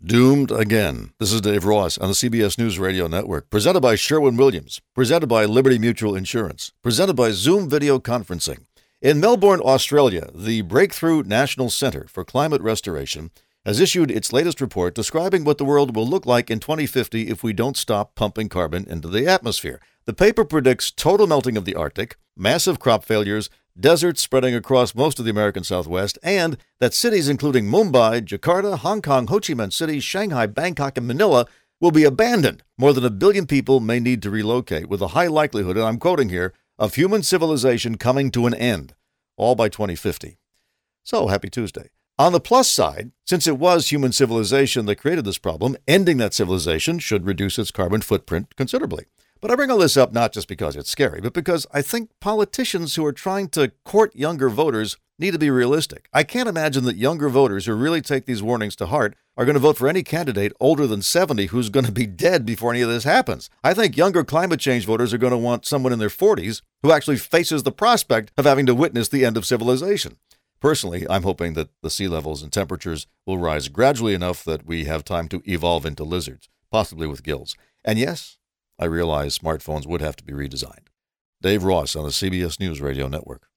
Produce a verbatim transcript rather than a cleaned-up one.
Doomed again. This is Dave Ross on the C B S News Radio Network, presented by Sherwin-Williams, presented by Liberty Mutual Insurance, presented by Zoom Video Conferencing. In Melbourne, Australia, the Breakthrough National Centre for Climate Restoration has issued its latest report describing what the world will look like in twenty fifty if we don't stop pumping carbon into the atmosphere. The paper predicts total melting of the Arctic, massive crop failures, deserts spreading across most of the American Southwest, and that cities including Mumbai, Jakarta, Hong Kong, Ho Chi Minh City, Shanghai, Bangkok, and Manila will be abandoned. More than a billion people may need to relocate, with a high likelihood, and I'm quoting here, of human civilization coming to an end, all by twenty fifty. So, happy Tuesday. On the plus side, since it was human civilization that created this problem, ending that civilization should reduce its carbon footprint considerably. But I bring all this up not just because it's scary, but because I think politicians who are trying to court younger voters need to be realistic. I can't imagine that younger voters who really take these warnings to heart are going to vote for any candidate older than seventy who's going to be dead before any of this happens. I think younger climate change voters are going to want someone in their forties who actually faces the prospect of having to witness the end of civilization. Personally, I'm hoping that the sea levels and temperatures will rise gradually enough that we have time to evolve into lizards, possibly with gills. And yes, I realize smartphones would have to be redesigned. Dave Ross on the C B S News Radio Network.